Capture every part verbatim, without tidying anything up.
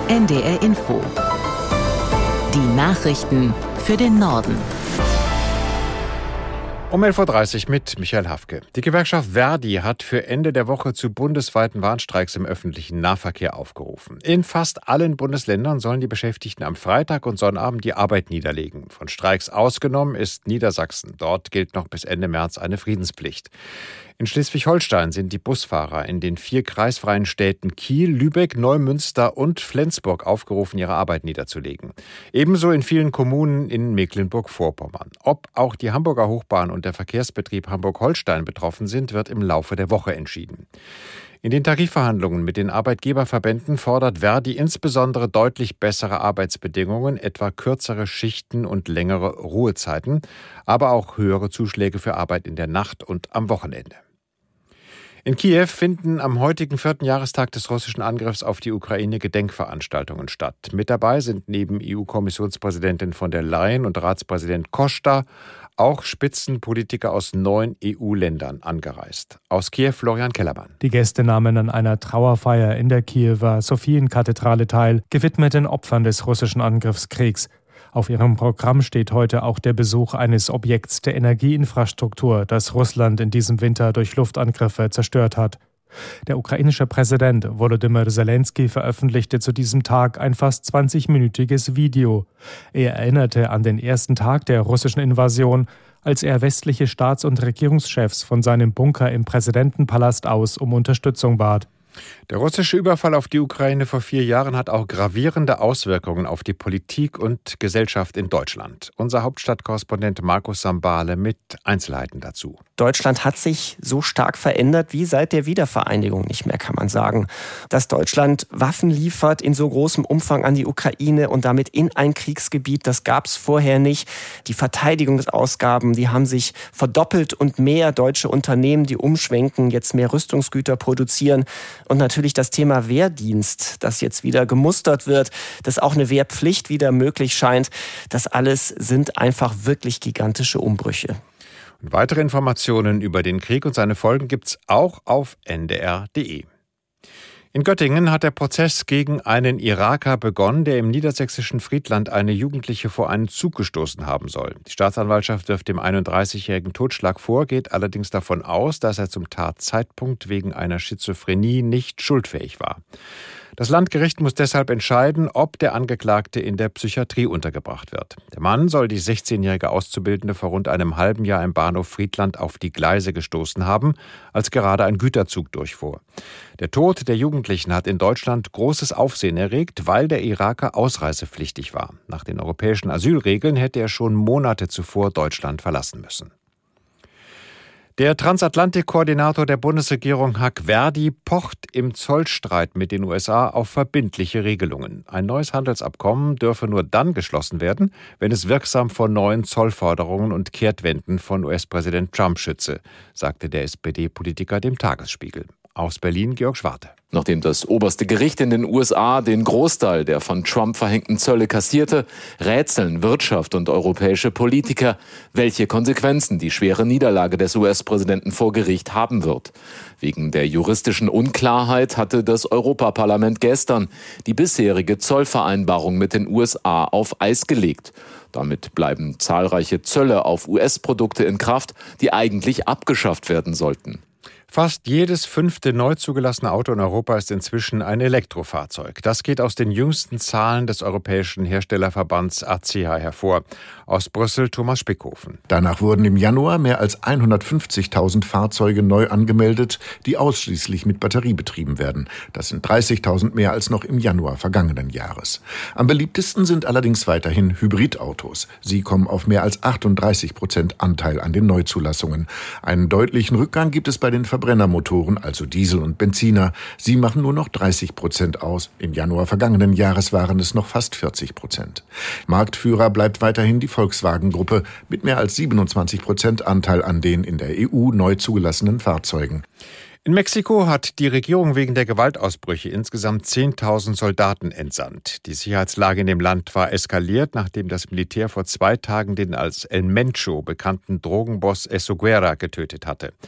N D R Info. Die Nachrichten für den Norden. Um elf Uhr dreißig mit Michael Hafke. Die Gewerkschaft Verdi hat für Ende der Woche zu bundesweiten Warnstreiks im öffentlichen Nahverkehr aufgerufen. In fast allen Bundesländern sollen die Beschäftigten am Freitag und Sonnabend die Arbeit niederlegen. Von Streiks ausgenommen ist Niedersachsen. Dort gilt noch bis Ende März eine Friedenspflicht. In Schleswig-Holstein sind die Busfahrer in den vier kreisfreien Städten Kiel, Lübeck, Neumünster und Flensburg aufgerufen, ihre Arbeit niederzulegen. Ebenso in vielen Kommunen in Mecklenburg-Vorpommern. Ob auch die Hamburger Hochbahn und der Verkehrsbetrieb Hamburg-Holstein betroffen sind, wird im Laufe der Woche entschieden. In den Tarifverhandlungen mit den Arbeitgeberverbänden fordert Verdi insbesondere deutlich bessere Arbeitsbedingungen, etwa kürzere Schichten und längere Ruhezeiten, aber auch höhere Zuschläge für Arbeit in der Nacht und am Wochenende. In Kiew finden am heutigen vierten Jahrestag des russischen Angriffs auf die Ukraine Gedenkveranstaltungen statt. Mit dabei sind neben E U-Kommissionspräsidentin von der Leyen und Ratspräsident Costa auch Spitzenpolitiker aus neun E U-Ländern angereist. Aus Kiew Florian Kellermann. Die Gäste nahmen an einer Trauerfeier in der Kiewer Sophienkathedrale teil, gewidmet den Opfern des russischen Angriffskriegs. Auf ihrem Programm steht heute auch der Besuch eines Objekts der Energieinfrastruktur, das Russland in diesem Winter durch Luftangriffe zerstört hat. Der ukrainische Präsident Volodymyr Zelensky veröffentlichte zu diesem Tag ein fast zwanzigminütiges Video. Er erinnerte an den ersten Tag der russischen Invasion, als er westliche Staats- und Regierungschefs von seinem Bunker im Präsidentenpalast aus um Unterstützung bat. Der russische Überfall auf die Ukraine vor vier Jahren hat auch gravierende Auswirkungen auf die Politik und Gesellschaft in Deutschland. Unser Hauptstadtkorrespondent Markus Sambale mit Einzelheiten dazu. Deutschland hat sich so stark verändert wie seit der Wiedervereinigung nicht mehr, kann man sagen. Dass Deutschland Waffen liefert in so großem Umfang an die Ukraine und damit in ein Kriegsgebiet, das gab es vorher nicht. Die Verteidigungsausgaben, die haben sich verdoppelt und mehr deutsche Unternehmen, die umschwenken, jetzt mehr Rüstungsgüter produzieren. Und natürlich das Thema Wehrdienst, das jetzt wieder gemustert wird, dass auch eine Wehrpflicht wieder möglich scheint. Das alles sind einfach wirklich gigantische Umbrüche. Und weitere Informationen über den Krieg und seine Folgen gibt's auch auf N D R punkt D E. In Göttingen hat der Prozess gegen einen Iraker begonnen, der im niedersächsischen Friedland eine Jugendliche vor einen Zug gestoßen haben soll. Die Staatsanwaltschaft wirft dem einunddreißigjährigen Totschlag vor, geht allerdings davon aus, dass er zum Tatzeitpunkt wegen einer Schizophrenie nicht schuldfähig war. Das Landgericht muss deshalb entscheiden, ob der Angeklagte in der Psychiatrie untergebracht wird. Der Mann soll die sechzehnjährige Auszubildende vor rund einem halben Jahr im Bahnhof Friedland auf die Gleise gestoßen haben, als gerade ein Güterzug durchfuhr. Der Tod der Jugendlichen hat in Deutschland großes Aufsehen erregt, weil der Iraker ausreisepflichtig war. Nach den europäischen Asylregeln hätte er schon Monate zuvor Deutschland verlassen müssen. Der Transatlantik-Koordinator der Bundesregierung Huck Verdi pocht im Zollstreit mit den U S A auf verbindliche Regelungen. Ein neues Handelsabkommen dürfe nur dann geschlossen werden, wenn es wirksam vor neuen Zollforderungen und Kehrtwenden von U S-Präsident Trump schütze, sagte der S P D-Politiker dem Tagesspiegel. Aus Berlin Georg Schwarte. Nachdem das oberste Gericht in den U S A den Großteil der von Trump verhängten Zölle kassierte, rätseln Wirtschaft und europäische Politiker, welche Konsequenzen die schwere Niederlage des U S-Präsidenten vor Gericht haben wird. Wegen der juristischen Unklarheit hatte das Europaparlament gestern die bisherige Zollvereinbarung mit den U S A auf Eis gelegt. Damit bleiben zahlreiche Zölle auf U S-Produkte in Kraft, die eigentlich abgeschafft werden sollten. Fast jedes fünfte neu zugelassene Auto in Europa ist inzwischen ein Elektrofahrzeug. Das geht aus den jüngsten Zahlen des Europäischen Herstellerverbands A C H hervor. Aus Brüssel Thomas Spickhofen. Danach wurden im Januar mehr als hundertfünfzigtausend Fahrzeuge neu angemeldet, die ausschließlich mit Batterie betrieben werden. Das sind dreißigtausend mehr als noch im Januar vergangenen Jahres. Am beliebtesten sind allerdings weiterhin Hybridautos. Sie kommen auf mehr als achtunddreißig Prozent Anteil an den Neuzulassungen. Einen deutlichen Rückgang gibt es bei den Verbrennermotoren, also Diesel und Benziner. Sie machen nur noch dreißig Prozent aus. Im Januar vergangenen Jahres waren es noch fast vierzig Prozent. Marktführer bleibt weiterhin die Volkswagen-Gruppe mit mehr als siebenundzwanzig Prozent Anteil an den in der E U neu zugelassenen Fahrzeugen. In Mexiko hat die Regierung wegen der Gewaltausbrüche insgesamt zehntausend Soldaten entsandt. Die Sicherheitslage in dem Land war eskaliert, nachdem das Militär vor zwei Tagen den als El Mencho bekannten Drogenboss Essuguera getötet hatte.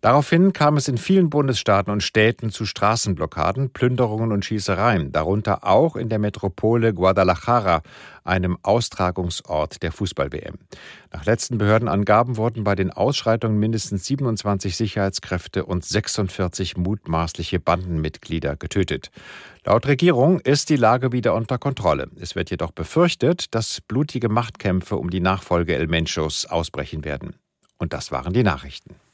Daraufhin kam es in vielen Bundesstaaten und Städten zu Straßenblockaden, Plünderungen und Schießereien, darunter auch in der Metropole Guadalajara, einem Austragungsort der Fußball-W M. Nach letzten Behördenangaben wurden bei den Ausschreitungen mindestens siebenundzwanzig Sicherheitskräfte und sechsundvierzig mutmaßliche Bandenmitglieder getötet. Laut Regierung ist die Lage wieder unter Kontrolle. Es wird jedoch befürchtet, dass blutige Machtkämpfe um die Nachfolge El Menchos ausbrechen werden. Und das waren die Nachrichten.